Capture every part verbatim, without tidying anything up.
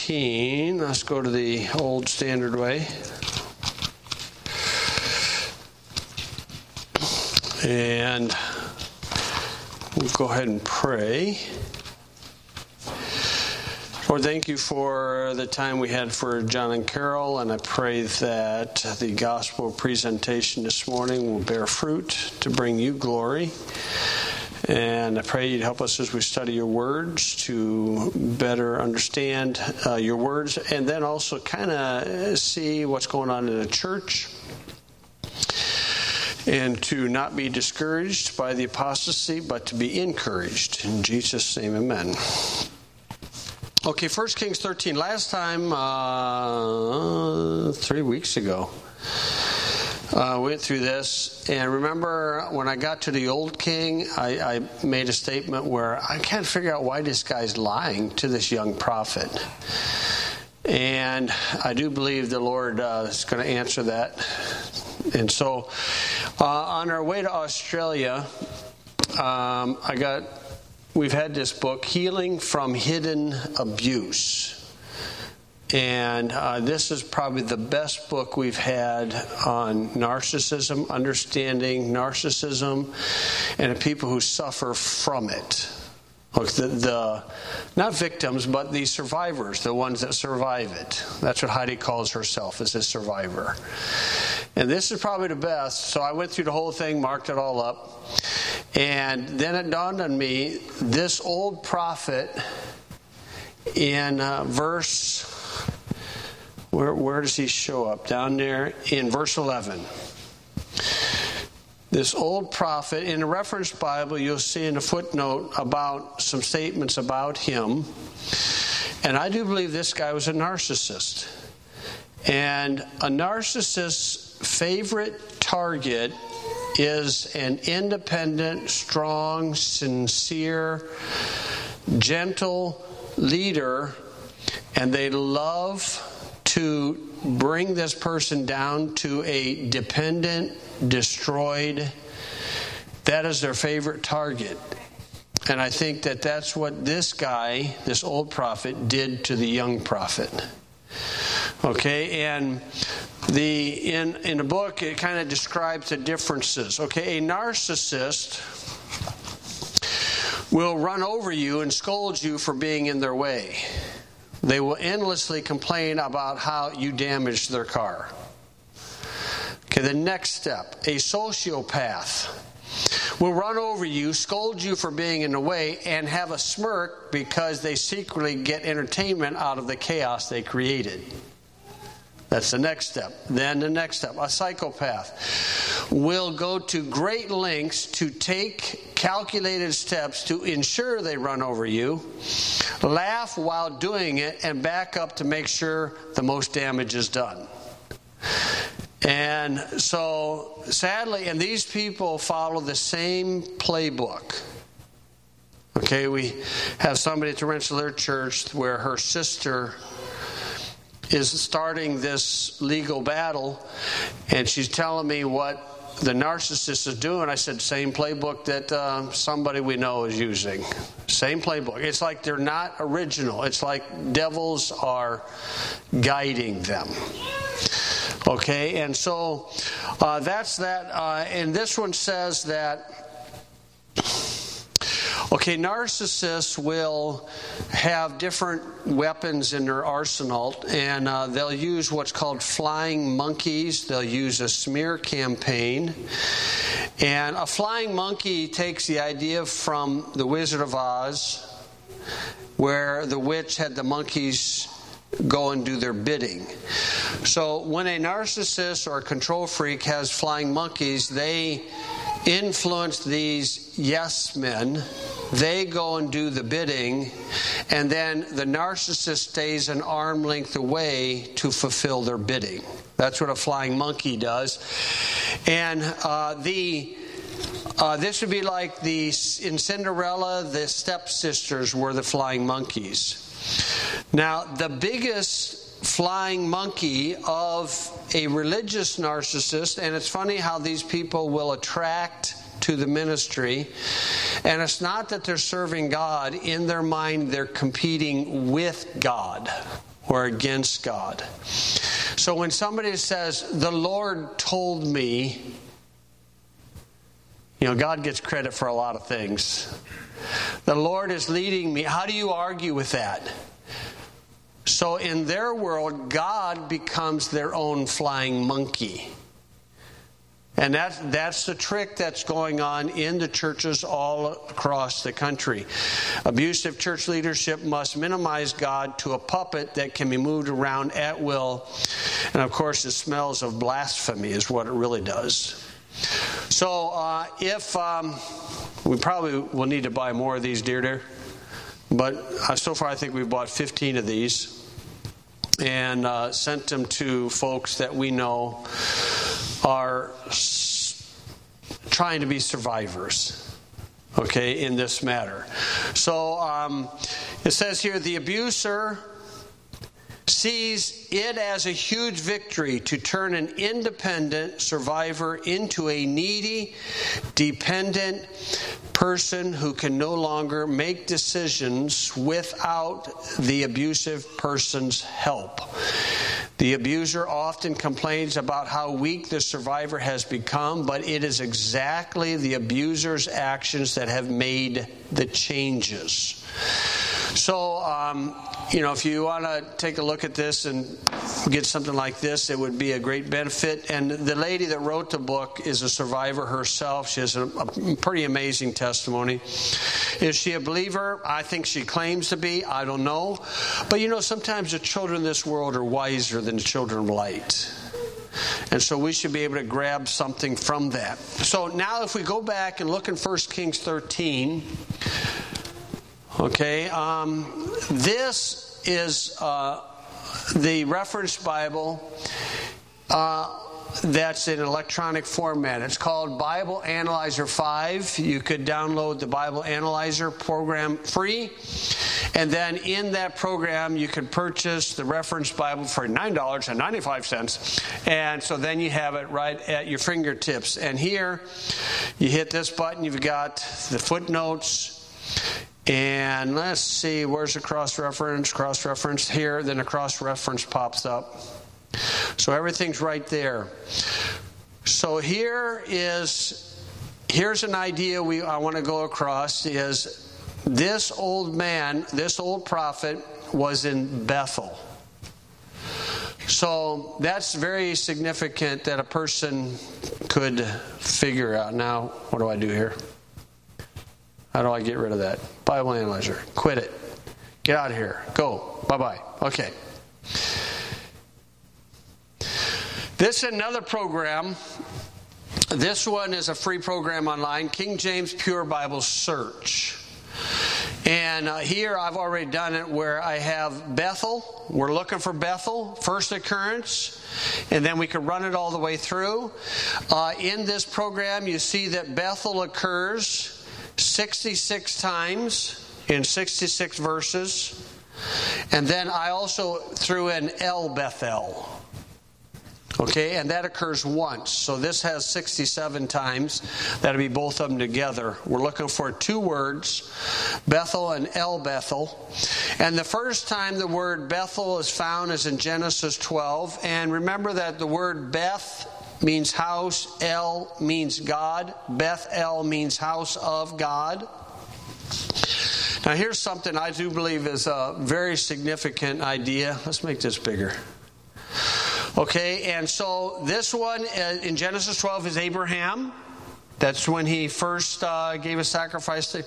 thirteen. Let's go to the Old Standard Way. And we'll go ahead and pray. Lord, thank you for the time we had for John and Carol, and I pray that the gospel presentation this morning will bear fruit to bring you glory. And I pray you'd help us as we study your words to better understand uh, your words, and then also kind of see what's going on in the church, and to not be discouraged by the apostasy, but to be encouraged. In Jesus' name, amen. Okay, First Kings thirteen. Last time, uh, three weeks ago, uh, we went through this. And remember, when I got to the old king, I, I made a statement where I can't figure out why this guy's lying to this young prophet. And I do believe the Lord uh, is going to answer that. And so, uh, on our way to Australia, um, I got... We've had this book, Healing from Hidden Abuse. And uh, this is probably the best book we've had on narcissism, understanding narcissism, and the people who suffer from it. Look, the, the not victims, but the survivors, the ones that survive it. That's what Heidi calls herself, as a survivor. And this is probably the best. So I went through the whole thing, marked it all up. And then it dawned on me, this old prophet in uh, verse, where, where does he show up? Down there in verse eleven. This old prophet, in the reference Bible, you'll see in a footnote about some statements about him. And I do believe this guy was a narcissist. And a narcissist's favorite target is an independent, strong, sincere, gentle leader, and they love to bring this person down to a dependent, destroyed. That is their favorite target. And I think that that's what this guy, this old prophet, did to the young prophet. Okay, and the in in the book it kind of describes the differences. Okay, a narcissist will run over you and scold you for being in their way. They will endlessly complain about how you damaged their car. Okay, the next step, a sociopath will run over you, scold you for being in the way, and have a smirk because they secretly get entertainment out of the chaos they created. That's the next step. Then the next step, a psychopath will go to great lengths to take calculated steps to ensure they run over you, laugh while doing it, and back up to make sure the most damage is done. And so, sadly, and these people follow the same playbook. Okay, we have somebody at the Rensselaer Church where her sister is starting this legal battle, and she's telling me what the narcissist is doing. I said, same playbook that uh, somebody we know is using. Same playbook. It's like they're not original. It's like devils are guiding them. Okay, and so uh, that's that. Uh, and this one says that, okay, narcissists will have different weapons in their arsenal, and uh, they'll use what's called flying monkeys. They'll use a smear campaign. And a flying monkey takes the idea from The Wizard of Oz, where the witch had the monkeys go and do their bidding. So when a narcissist or a control freak has flying monkeys, they influence these yes men. They go and do the bidding, and then the narcissist stays an arm length away to fulfill their bidding. That's what a flying monkey does. And uh, the uh, this would be like the in Cinderella, the stepsisters were the flying monkeys. Now, the biggest flying monkey of a religious narcissist, and it's funny how these people will attract to the ministry, and it's not that they're serving God. In their mind, they're competing with God. or against God. So when somebody says, the Lord told me, you know, God gets credit for a lot of things. The Lord is leading me. How do you argue with that? So in their world, God becomes their own flying monkey. And that's, that's the trick that's going on in the churches all across the country. Abusive church leadership must minimize God to a puppet that can be moved around at will. And of course, it smells of blasphemy is what it really does. So uh, if um, we probably will need to buy more of these, dear dear. But uh, so far I think we've bought fifteen of these and uh, sent them to folks that we know are s- trying to be survivors, okay, in this matter. So um, it says here, the abuser sees it as a huge victory to turn an independent survivor into a needy, dependent person who can no longer make decisions without the abusive person's help. The abuser often complains about how weak the survivor has become, but it is exactly the abuser's actions that have made the changes. So, um, you know, if you want to take a look at this and get something like this, it would be a great benefit. And the lady that wrote the book is a survivor herself. She has a, a pretty amazing testimony. Is she a believer? I think she claims to be. I don't know. But, you know, sometimes the children of this world are wiser than the children of light. And so we should be able to grab something from that. So now if we go back and look in First Kings thirteen... Okay, um, this is uh, the reference Bible uh, that's in electronic format. It's called Bible Analyzer five. You could download the Bible Analyzer program free. And then in that program, you can purchase the reference Bible for nine dollars and ninety-five cents. And so then you have it right at your fingertips. And here, you hit this button, you've got the footnotes. And let's see, where's the cross-reference? Cross-reference here, then a cross-reference pops up. So everything's right there. So here is, here's an idea we I want to go across is this old man, this old prophet was in Bethel. So that's very significant that a person could figure out. Now, what do I do here? How do I get rid of that? Bible Analyzer. Quit it. Get out of here. Go. Bye-bye. Okay. This is another program. This one is a free program online, King James Pure Bible Search. And uh, here I've already done it where I have Bethel. We're looking for Bethel, first occurrence. And then we can run it all the way through. Uh, in this program, you see that Bethel occurs sixty-six times in sixty-six verses. And then I also threw in El Bethel. Okay, and that occurs once. So this has sixty-seven times. That'll be both of them together. We're looking for two words, Bethel and El Bethel. And the first time the word Bethel is found is in Genesis twelve. And remember that the word Beth means house, El means God, Beth El means house of God. Now here's something I do believe is a very significant idea. Let's make this bigger. Okay, and so this one in Genesis twelve is Abraham. That's when he first uh, gave a sacrifice to,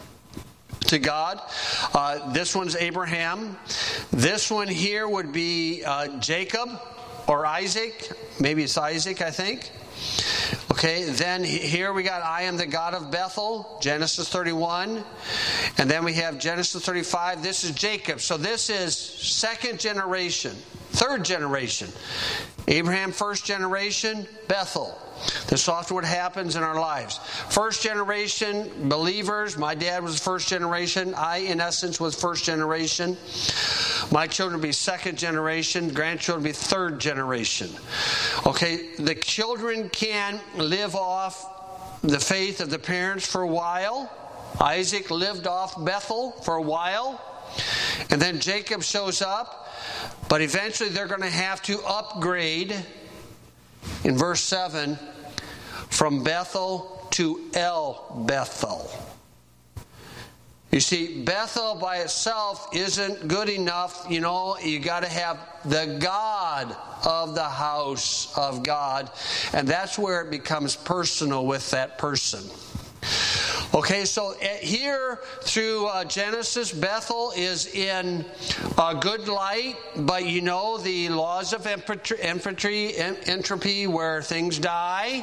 to God. Uh, this one's Abraham. This one here would be uh, Jacob. Or Isaac. Maybe it's Isaac, I think. Okay, then here we got I am the God of Bethel, Genesis thirty-one. And then we have Genesis thirty-five. This is Jacob. So this is second generation, third generation. Abraham, first generation, Bethel. This is often what happens in our lives. First generation believers. My dad was first generation. I, in essence, was first generation. My children will be second generation. Grandchildren will be third generation. Okay, the children can live off the faith of the parents for a while. Isaac lived off Bethel for a while. And then Jacob shows up. But eventually they're going to have to upgrade, in verse seven, from Bethel to El Bethel. You see, Bethel by itself isn't good enough. You know, you got to have the God of the house of God. And that's where it becomes personal with that person. Okay, so here through uh, Genesis, Bethel is in a good light, but you know the laws of entropy, entropy where things die.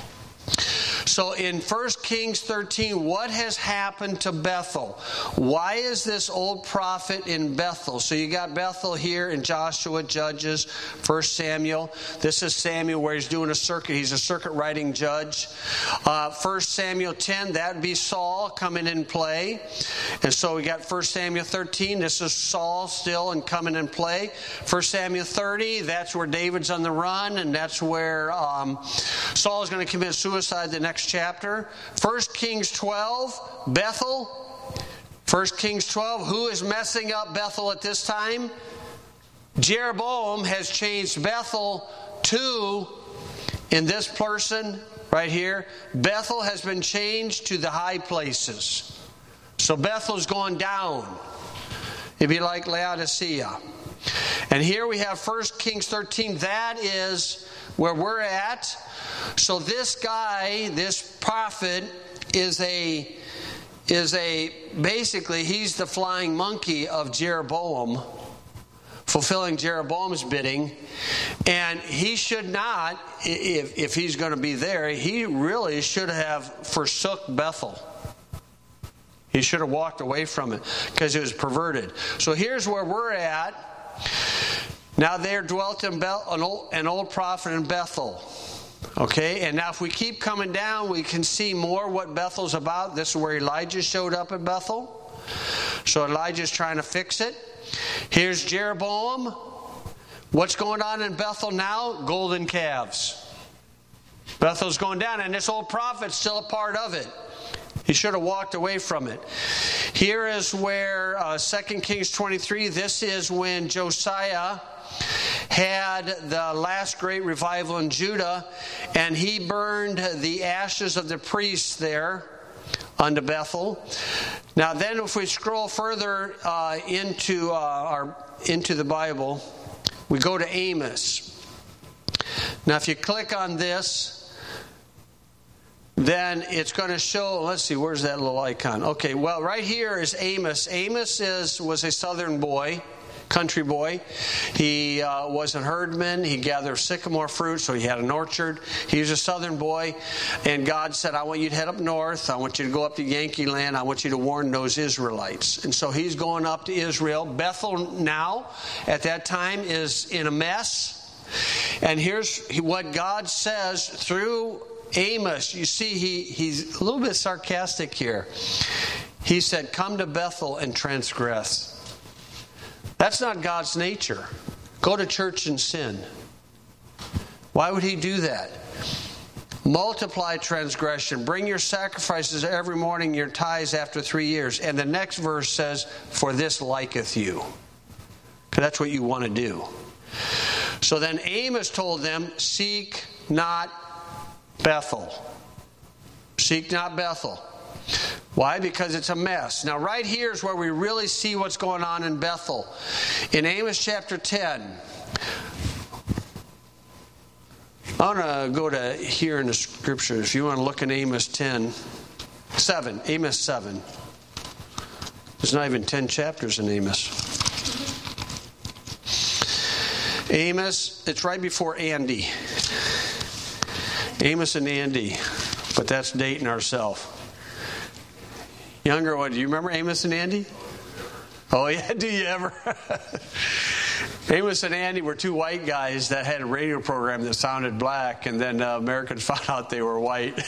So in First Kings thirteen, what has happened to Bethel? Why is this old prophet in Bethel? So you got Bethel here in Joshua, Judges, First Samuel. This is Samuel where he's doing a circuit. He's a circuit riding judge. Uh, First Samuel ten, that would be Saul coming in play. And so we got First Samuel thirteen. This is Saul still and coming in play. First Samuel thirty, that's where David's on the run, and that's where um, Saul is going to commit suicide the next chapter. First Kings twelve, Bethel. First Kings twelve, who is messing up Bethel at this time? Jeroboam has changed Bethel to, in this person right here, Bethel has been changed to the high places. So Bethel's going down. It'd be like Laodicea. And here we have First Kings thirteen. That is where we're at. So this guy, this prophet, is a is a basically he's the flying monkey of Jeroboam, fulfilling Jeroboam's bidding, and he should not, if if he's going to be there, he really should have forsook Bethel. He should have walked away from it because it was perverted. So here's where we're at. Now there dwelt in Bel- an, old, an old prophet in Bethel. Okay, and now if we keep coming down, we can see more what Bethel's about. This is where Elijah showed up at Bethel. So Elijah's trying to fix it. Here's Jeroboam. What's going on in Bethel now? Golden calves. Bethel's going down, and this old prophet's still a part of it. He should have walked away from it. Here is where uh, Second Kings twenty-three, this is when Josiah had the last great revival in Judah, and he burned the ashes of the priests there unto Bethel. Now then, if we scroll further uh, into uh, our into the Bible, we go to Amos. Now if you click on this, then it's going to show, let's see, where's that little icon? Okay, well, right here is Amos. Amos is was a southern boy, country boy. He uh, was a herdman. He gathered sycamore fruit, so he had an orchard. He was a southern boy, and God said, I want you to head up north. I want you to go up to Yankee land. I want you to warn those Israelites. And so he's going up to Israel. Bethel now, at that time, is in a mess. And here's what God says through Amos. You see, he, he's a little bit sarcastic here. He said, come to Bethel and transgress. That's not God's nature. Go to church and sin. Why would he do that? Multiply transgression. Bring your sacrifices every morning, your tithes after three years. And the next verse says, for this liketh you. Because that's what you want to do. So then Amos told them, seek not Bethel. Seek not Bethel. Why? Because it's a mess. Now right here is where we really see what's going on in Bethel. In Amos chapter ten. I want to go to here in the scriptures. If you want to look in Amos ten. seven. Amos seven. There's not even ten chapters in Amos. Amos, it's right before Andy. Amos and Andy. But that's dating ourselves. Younger one, do you remember Amos and Andy? Oh yeah, do you ever? Amos and Andy were two white guys that had a radio program that sounded black, and then uh, Americans found out they were white.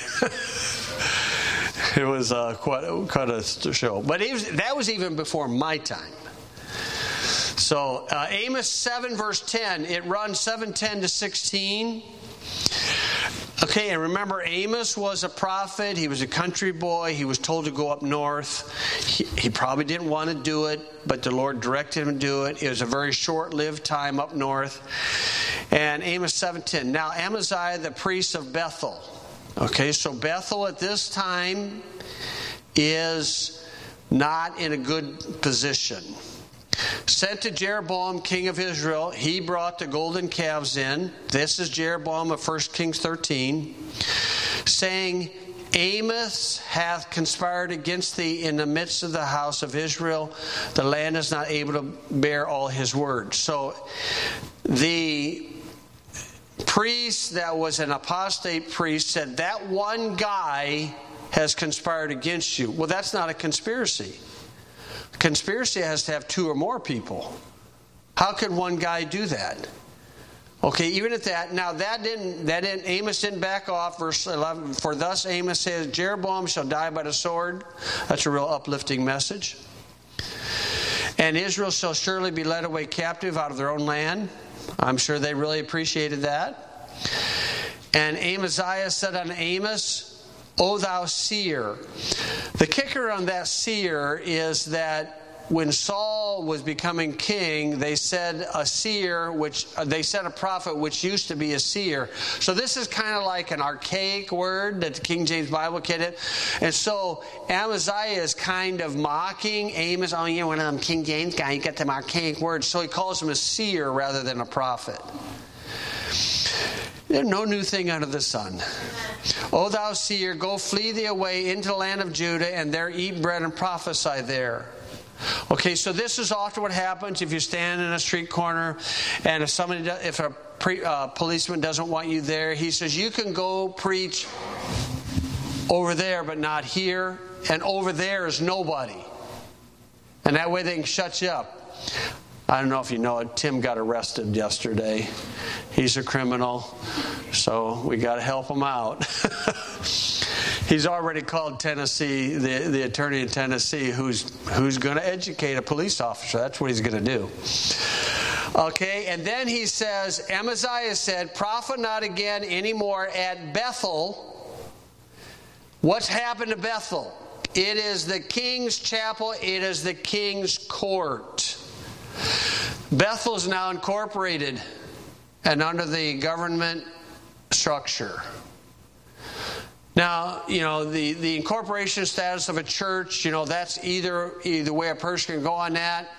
It was uh, quite, quite a show. But it was, that was even before my time. So uh, Amos seven verse ten, it runs seven ten to sixteen. Okay, and remember, Amos was a prophet. He was a country boy. He was told to go up north. He, he probably didn't want to do it, but the Lord directed him to do it. It was a very short-lived time up north. And Amos seven ten. Now, Amaziah, the priest of Bethel. Okay, so Bethel at this time is not in a good position. Sent to Jeroboam, king of Israel. He brought the golden calves in. This is Jeroboam of First Kings thirteen. Saying, Amos hath conspired against thee in the midst of the house of Israel. The land is not able to bear all his words. So the priest that was an apostate priest said, that one guy has conspired against you. Well, that's not a conspiracy. Conspiracy has to have two or more people. How could one guy do that? Okay, even at that. Now that didn't, that didn't, Amos didn't back off. Verse eleven, for thus Amos says, Jeroboam shall die by the sword. That's a real uplifting message. And Israel shall surely be led away captive out of their own land. I'm sure they really appreciated that. And Amaziah said unto Amos, O thou seer. The kicker on that seer is that when Saul was becoming king, they said a seer, which they said a prophet, which used to be a seer. So this is kind of like an archaic word that the King James Bible kidded. And so Amaziah is kind of mocking Amos. Oh, you're one of them King James guys. You got them archaic words. So he calls him a seer rather than a prophet. There's no new thing under the sun. O thou seer, go flee thee away into the land of Judah, and there eat bread and prophesy there. Okay, so this is often what happens if you stand in a street corner, and if somebody, if a pre, uh, policeman doesn't want you there, he says you can go preach over there, but not here, and over there is nobody, and that way they can shut you up. I don't know if you know it, Tim got arrested yesterday. He's a criminal, so we got to help him out. He's already called Tennessee, the, the attorney in Tennessee, who's who's going to educate a police officer. That's what he's going to do. Okay, and then he says, Amaziah said, prophet not again anymore at Bethel. What's happened to Bethel? It is the king's chapel. It is the king's court. Bethel is now incorporated and under the government structure. Now, you know, the, the incorporation status of a church, you know, that's either either way a person can go on that.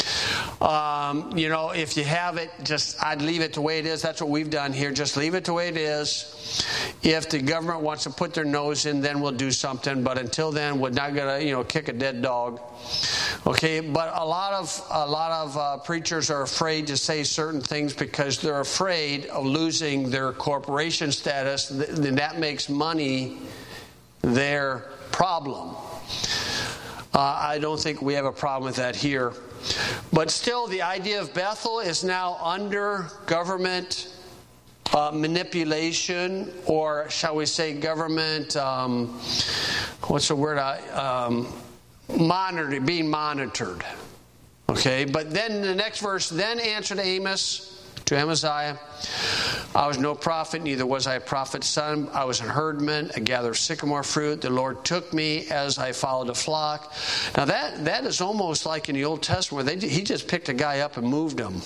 Um, you know, if you have it, just I'd leave it the way it is. That's what we've done here. Just leave it the way it is. If the government wants to put their nose in, then we'll do something. But until then, we're not going to, you know, kick a dead dog. Okay, but a lot of a lot of uh, preachers are afraid to say certain things because they're afraid of losing their corporation status. Then that makes money their problem. Uh, I don't think we have a problem with that here. But still, the idea of Bethel is now under government uh, manipulation, or shall we say government, um, what's the word, uh, um, monitored, being monitored. Okay, but then the next verse, then answered Amos to Amaziah, I was no prophet, neither was I a prophet's son. I was a herdman, a gatherer of sycamore fruit. The Lord took me as I followed a flock. Now that that is almost like in the Old Testament, where they, he just picked a guy up and moved him.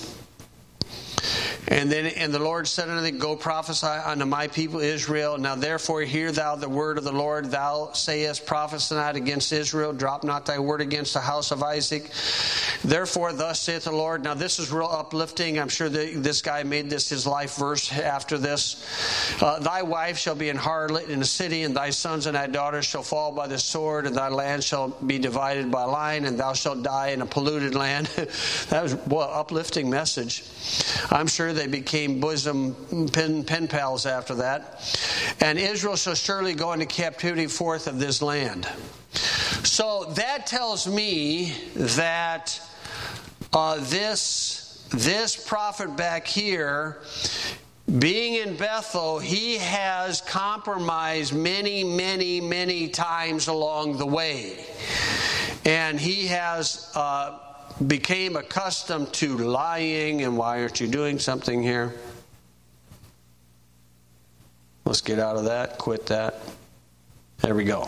And then, and the Lord said unto thee, go prophesy unto my people Israel. Now therefore hear thou the word of the Lord. Thou sayest, prophesy not against Israel. Drop not thy word against the house of Isaac. Therefore thus saith the Lord. Now this is real uplifting. I'm sure that this guy made this his life verse after this. Uh, thy wife shall be an harlot in the city, and thy sons and thy daughters shall fall by the sword, and thy land shall be divided by line, and thou shalt die in a polluted land. That was an uplifting message. I'm sure they became bosom pen, pen pals after that. And Israel shall surely go into captivity forth of this land. So that tells me that uh, this, this prophet back here, being in Bethel, he has compromised many, many, many times along the way. And he has uh, became accustomed to lying. And why aren't you doing something here? Let's get out of that, quit that. There we go.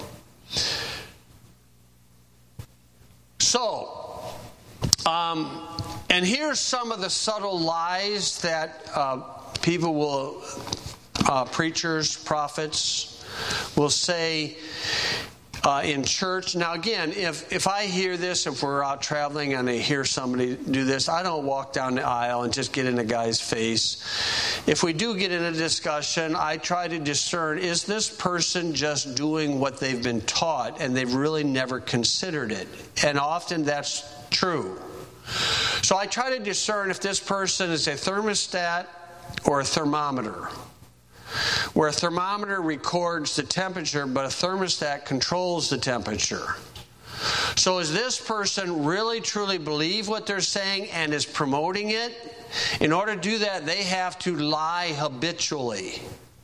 So, um, and here's some of the subtle lies that uh, people will, uh, preachers, prophets, will say uh, in church. Now again, if, if I hear this, if we're out traveling and I hear somebody do this, I don't walk down the aisle and just get in the guy's face. If we do get in a discussion, I try to discern, is this person just doing what they've been taught and they've really never considered it? And often that's true. So I try to discern if this person is a thermostat or a thermometer. Where a thermometer records the temperature, but a thermostat controls the temperature. So does this person really truly believe what they're saying and is promoting it? In order to do that, they have to lie habitually.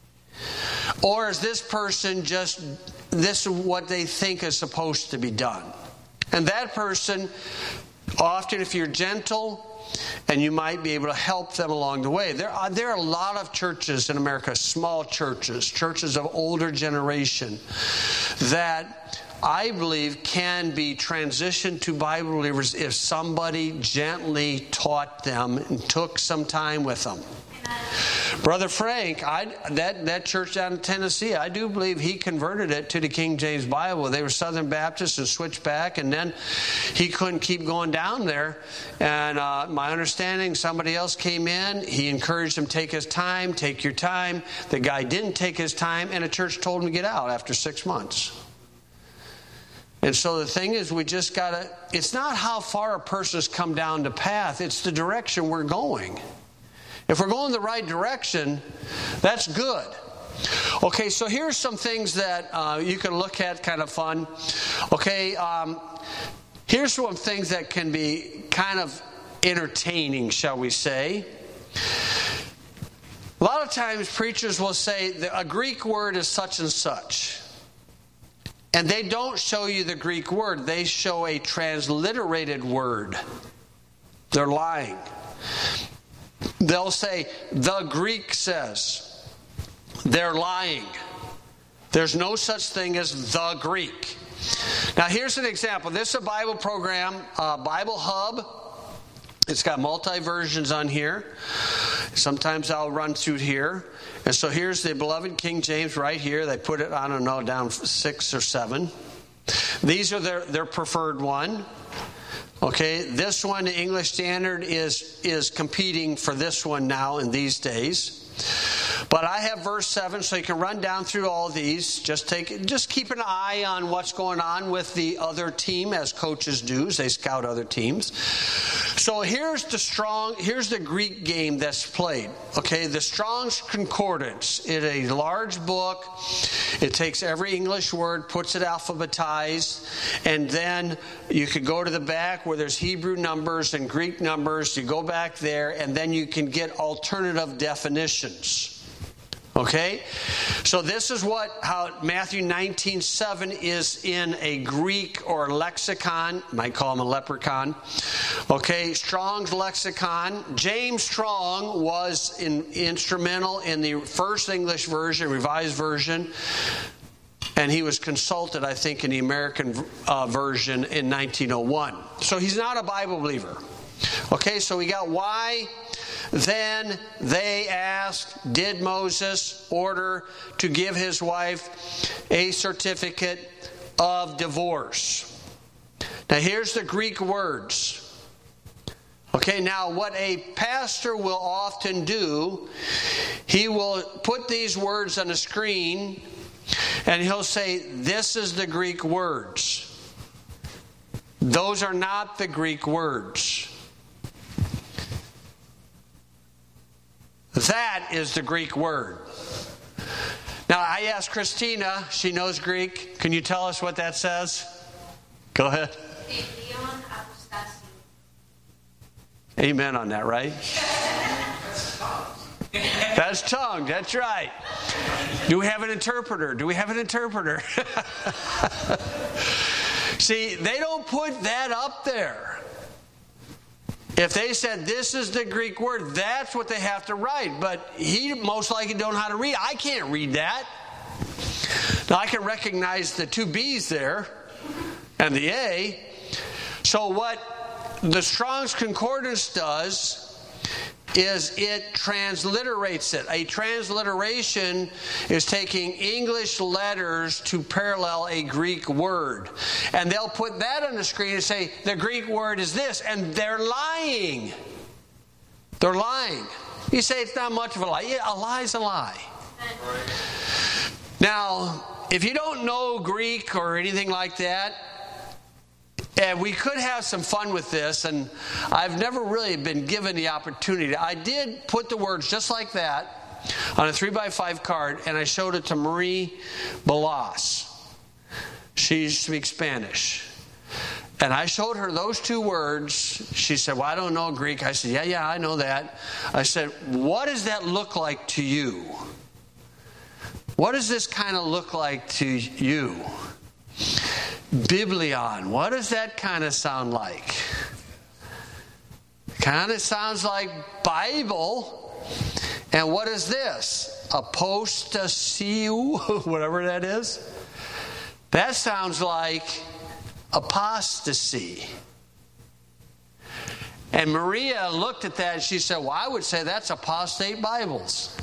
Or is this person just, this is what they think is supposed to be done? And that person, often if you're gentle, and you might be able to help them along the way. There are, there are a lot of churches in America, small churches, churches of older generation, that I believe can be transitioned to Bible believers if somebody gently taught them and took some time with them. Brother Frank, I, that, that church down in Tennessee, I do believe he converted it to the King James Bible. They were Southern Baptists and switched back, and then he couldn't keep going down there. And uh, my understanding, somebody else came in. He encouraged him, take his time, take your time. The guy didn't take his time, and the church told him to get out after six months. And so the thing is, we just got to, it's not how far a person has come down the path, it's the direction we're going. If we're going the right direction, that's good. Okay, so here's some things that uh, you can look at, kind of fun. Okay, um, here's some things that can be kind of entertaining, shall we say. A lot of times preachers will say that a Greek word is such and such. And they don't show you the Greek word. They show a transliterated word. They're lying. They'll say, the Greek says. They're lying. There's no such thing as the Greek. Now here's an example. This is a Bible program, uh, Bible Hub. It's got multi-versions on here. Sometimes I'll run through here. And so here's the beloved King James right here. They put it, I don't know, down six or seven. These are their, their preferred one. Okay, this one, the English Standard, is, is competing for this one now in these days. But I have verse seven, so you can run down through all these. Just take, just keep an eye on what's going on with the other team, as coaches do. They scout other teams. So here's the strong, here's the Greek game that's played. Okay, the Strong's Concordance. It's a large book. It takes every English word, puts it alphabetized, and then you could go to the back where there's Hebrew numbers and Greek numbers. You go back there, and then you can get alternative definitions. Okay, so this is what how Matthew nineteen seven is in a Greek or lexicon. Might call him a leprechaun. Okay, Strong's lexicon. James Strong was in, instrumental in the first English version, Revised Version, and he was consulted, I think, in the American uh, version in nineteen oh one. So he's not a Bible believer. Okay, so we got why. Then they asked, did Moses order to give his wife a certificate of divorce? Now here's the Greek words. Okay, now what a pastor will often do, he will put these words on a screen and he'll say, this is the Greek words. Those are not the Greek words. That is the Greek word. Now, I asked Christina, she knows Greek. Can you tell us what that says? Go ahead. Amen on that, right? That's tongue, that's right. Do we have an interpreter? Do we have an interpreter? See, they don't put that up there. If they said this is the Greek word, that's what they have to write. But he most likely don't know how to read. I can't read that. Now I can recognize the two B's there and the A. So what the Strong's Concordance does is it transliterates it. A transliteration is taking English letters to parallel a Greek word. And they'll put that on the screen and say, the Greek word is this. And they're lying. They're lying. You say it's not much of a lie. Yeah, a lie's a lie. Now, if you don't know Greek or anything like that, and we could have some fun with this, and I've never really been given the opportunity. I did put the words just like that on a three by five card, and I showed it to Marie Balas. She speaks Spanish. And I showed her those two words. She said, well, I don't know Greek. I said, yeah, yeah, I know that. I said, what does that look like to you? What does this kind of look like to you? Biblion. What does that kind of sound like? Kind of sounds like Bible. And what is this? Apostasio, whatever that is. That sounds like apostasy. And Maria looked at that and she said, well, I would say that's apostate Bibles.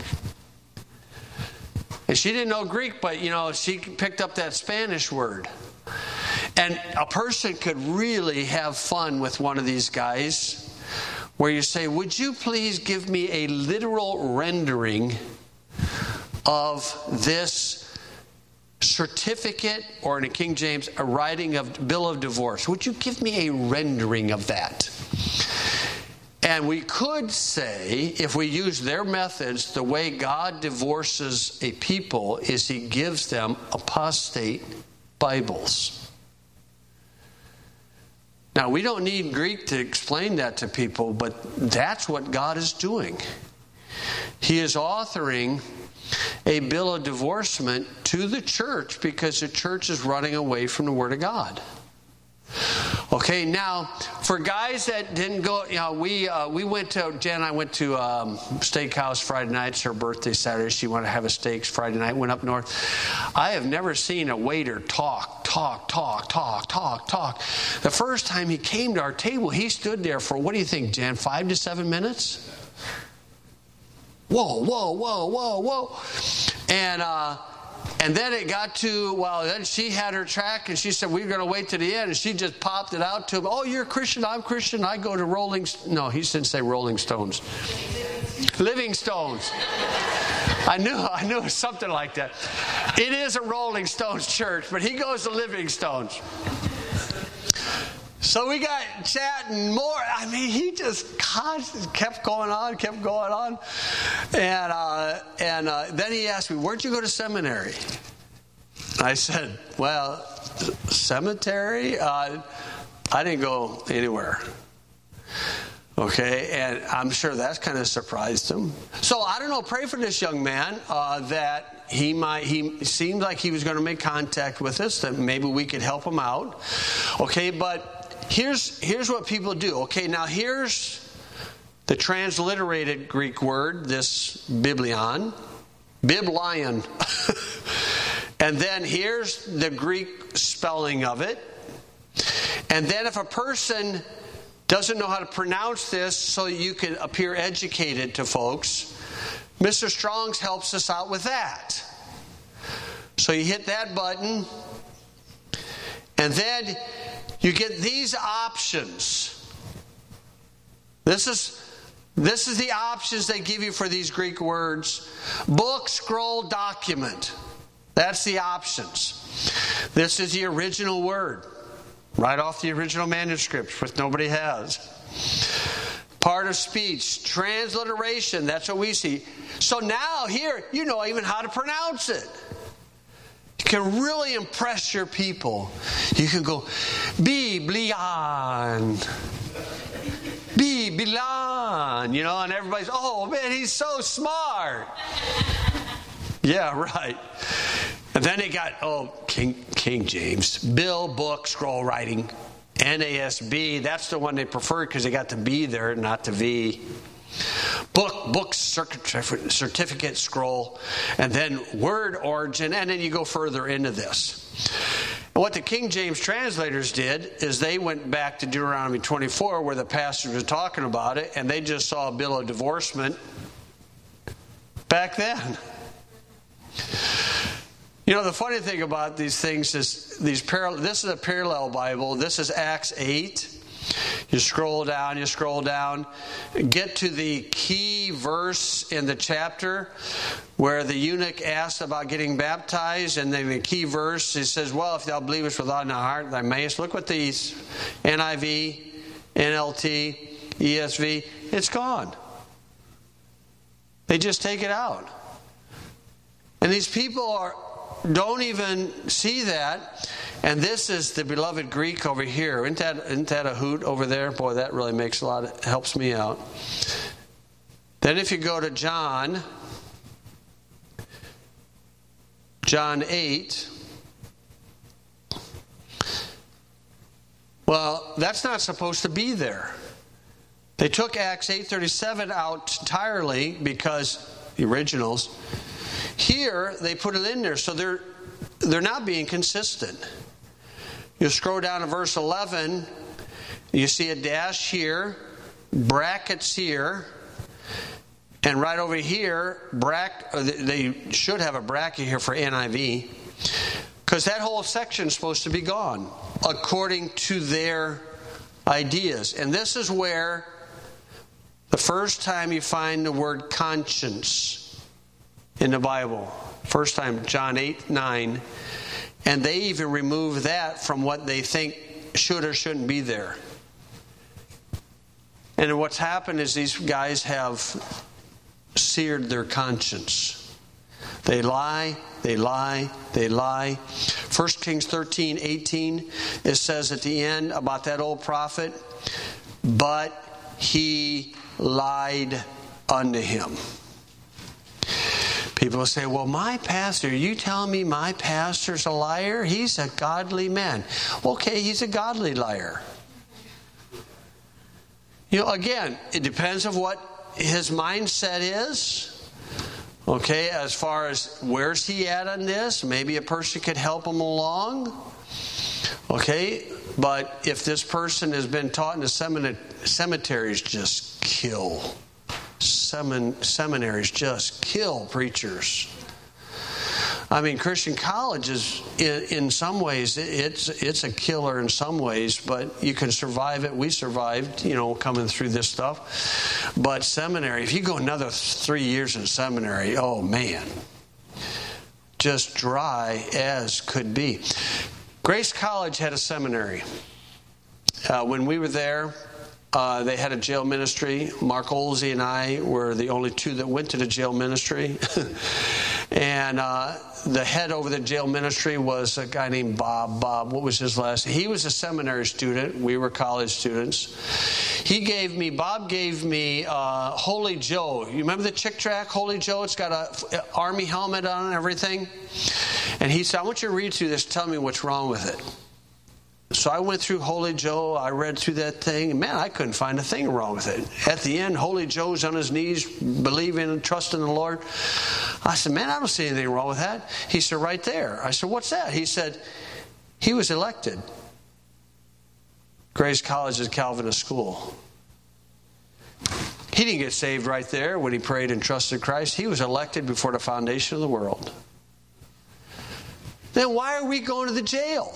And she didn't know Greek, but, you know, she picked up that Spanish word. And a person could really have fun with one of these guys where you say, would you please give me a literal rendering of this certificate, or in a King James, a writing of bill of divorce? Would you give me a rendering of that? And we could say, if we use their methods, the way God divorces a people is He gives them apostate Bibles. Now, we don't need Greek to explain that to people, but that's what God is doing. He is authoring a bill of divorcement to the church because the church is running away from the Word of God. Okay, now, for guys that didn't go, you know, we uh, we went to, Jan and I went to um, Steakhouse Friday night. It's her birthday Saturday. She wanted to have a steak Friday night. Went up north. I have never seen a waiter talk, talk, talk, talk, talk, talk. The first time he came to our table, he stood there for, what do you think, Jan, five to seven minutes? Whoa, whoa, whoa, whoa, whoa. And, uh, And then it got to, well, then she had her track, and she said, we're going to wait to the end. And she just popped it out to him. Oh, you're a Christian, I'm Christian, I go to Rolling... No, he didn't say Rolling Stones. Living Stones. I knew, I knew it was something like that. It is a Rolling Stones church, but he goes to Living Stones. So we got chatting more. I mean, he just constantly kept going on, kept going on. And uh, and uh, then he asked me, where'd you go to seminary? I said, well, cemetery? Uh, I didn't go anywhere. Okay, and I'm sure that's kind of surprised him. So I don't know, pray for this young man uh, that he might, he seemed like he was going to make contact with us, that maybe we could help him out. Okay, but Here's, here's what people do. Okay, now here's the transliterated Greek word, this biblion, biblion. And then here's the Greek spelling of it. And then if a person doesn't know how to pronounce this so you can appear educated to folks, Mister Strong's helps us out with that. So you hit that button, and then you get these options. This is this is the options they give you for these Greek words. Book, scroll, document. That's the options. This is the original word, right off the original manuscript, which nobody has. Part of speech, transliteration. That's what we see. So now here, you know even how to pronounce it. You can really impress your people. You can go, Biblion. Biblion. You know, and everybody's, oh man, he's so smart. Yeah, right. And then they got, oh, King, King James. Bill, book, scroll, writing. N A S B, that's the one they preferred because they got the B there, not the V. Book, book certificate scroll, and then word origin, and then you go further into this. And what the King James translators did is they went back to Deuteronomy twenty-four where the pastors were talking about it, and they just saw a bill of divorcement back then. You know, the funny thing about these things is these parallel. This is a parallel Bible. This is Acts eight. You scroll down, you scroll down, get to the key verse in the chapter where the eunuch asks about getting baptized, and then the key verse, it says, well, if thou believest with all thy heart, thou mayest. Look what these, N I V, N L T, E S V, it's gone. They just take it out. And these people are don't even see that. And this is the beloved Greek over here. Isn't that, isn't that a hoot over there? Boy, that really makes a lot of, helps me out. Then if you go to John, John eight, well, that's not supposed to be there. They took Acts eight thirty-seven out entirely because the originals. Here, they put it in there, so they're they're not being consistent. You scroll down to verse eleven, you see a dash here, brackets here, and right over here, brack, they should have a bracket here for N I V, because that whole section is supposed to be gone, according to their ideas. And this is where the first time you find the word conscience in the Bible. First time, John eight, nine. And they even remove that from what they think should or shouldn't be there. And what's happened is these guys have seared their conscience. They lie, they lie, they lie. First Kings thirteen, eighteen, it says at the end about that old prophet, but he lied unto him. People say, well, my pastor, are you telling me my pastor's a liar? He's a godly man. Okay, he's a godly liar. You know, again, it depends on what his mindset is. Okay, as far as where's he at on this? Maybe a person could help him along. Okay, but if this person has been taught in the semin- cemeteries, just kill. Semin- seminaries just kill preachers. I mean, Christian college is, in, in some ways, it's it's a killer in some ways, but you can survive it. We survived, you know, coming through this stuff. But seminary, if you go another three years in seminary, oh man, just dry as could be. Grace College had a seminary. Uh, when we were there, Uh, they had a jail ministry. Mark Olsey and I were the only two that went to the jail ministry. and uh, the head over the jail ministry was a guy named Bob. Bob, what was his last name? He was a seminary student. We were college students. He gave me, Bob gave me uh, Holy Joe. You remember the Chick Track, Holy Joe? It's got an army helmet on and everything. And he said, I want you to read through this. Tell me what's wrong with it. So I went through Holy Joe. I read through that thing. And man, I couldn't find a thing wrong with it. At the end, Holy Joe's on his knees, believing and trusting the Lord. I said, man, I don't see anything wrong with that. He said, right there. I said, what's that? He said, he was elected. Grace College is Calvinist school. He didn't get saved right there when he prayed and trusted Christ. He was elected before the foundation of the world. Then why are we going to the jail?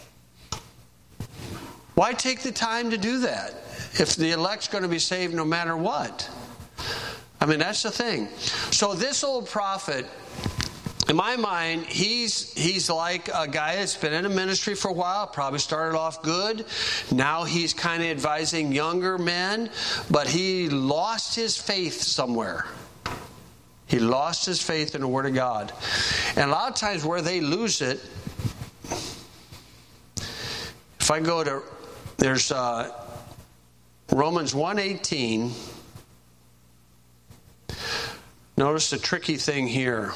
Why take the time to do that if the elect's going to be saved no matter what? I mean, that's the thing. So this old prophet, in my mind, he's he's like a guy that's been in a ministry for a while, probably started off good. Now he's kind of advising younger men, but he lost his faith somewhere. He lost his faith in the Word of God. And a lot of times where they lose it, if I go to, there's uh, Romans one eighteen. Notice the tricky thing here.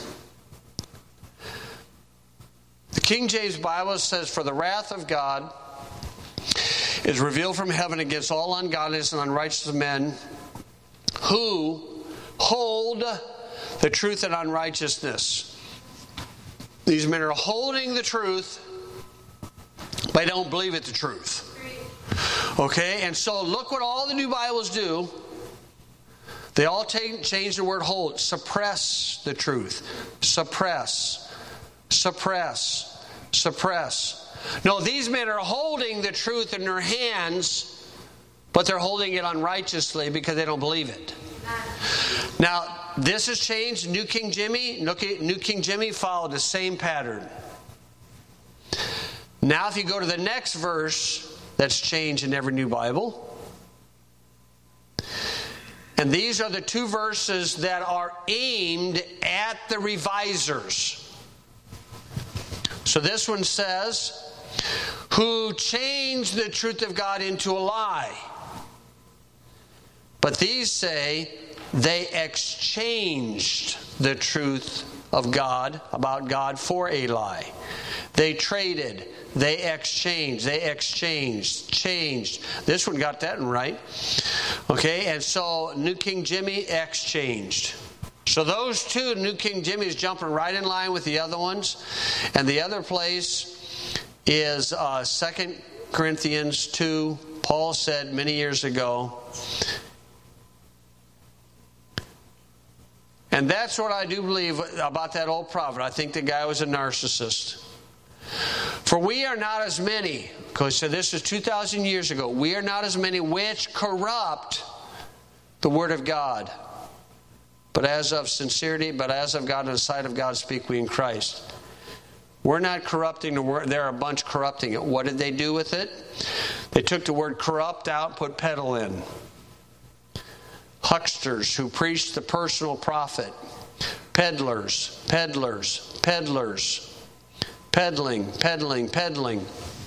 The King James Bible says, for the wrath of God is revealed from heaven against all ungodliness and unrighteousness of men who hold the truth in unrighteousness. These men are holding the truth, but they don't believe it the truth. Okay, and so look what all the new Bibles do. They all take, change the word hold. Suppress the truth. Suppress. Suppress. Suppress. No, these men are holding the truth in their hands, but they're holding it unrighteously because they don't believe it. Now, this has changed. New King Jimmy, New King Jimmy followed the same pattern. Now, if you go to the next verse, that's changed in every new Bible. And these are the two verses that are aimed at the revisers. So this one says, who changed the truth of God into a lie. But these say, they exchanged the truth of God, about God, for a lie. They traded. They exchanged. They exchanged. Changed. This one got that one right. Okay, and so New King Jimmy exchanged. So those two, New King Jimmy is jumping right in line with the other ones. And the other place is uh, Second Corinthians two. Paul said many years ago, and that's what I do believe about that old prophet. I think the guy was a narcissist. For we are not as many, because so this is two thousand years ago, we are not as many which corrupt the word of God. But as of sincerity, but as of God in the sight of God speak we in Christ. We're not corrupting the word. They're a bunch corrupting it. What did they do with it? They took the word corrupt out, put peddle in. Hucksters who preached the personal prophet. Peddlers, peddlers, peddlers. Peddling, peddling, peddling.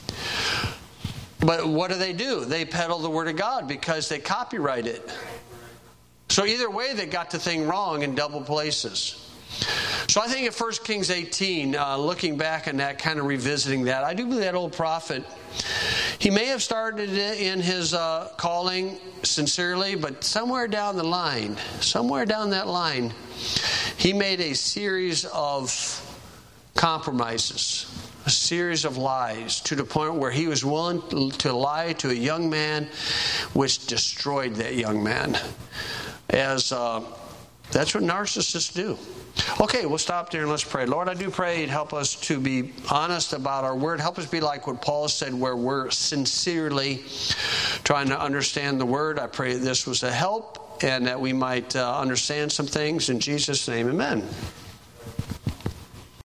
But what do they do? They peddle the Word of God because they copyright it. So either way, they got the thing wrong in double places. So I think in First Kings eighteen, uh, looking back on that, kind of revisiting that, I do believe that old prophet, he may have started in his uh, calling sincerely, but somewhere down the line, somewhere down that line, he made a series of compromises, a series of lies, to the point where he was willing to lie to a young man, which destroyed that young man. As uh, that's what narcissists do. Okay, we'll stop there and let's pray. Lord, I do pray you'd help us to be honest about our word. Help us be like what Paul said, where we're sincerely trying to understand the word. I pray this was a help and that we might uh, understand some things. In Jesus' name, amen.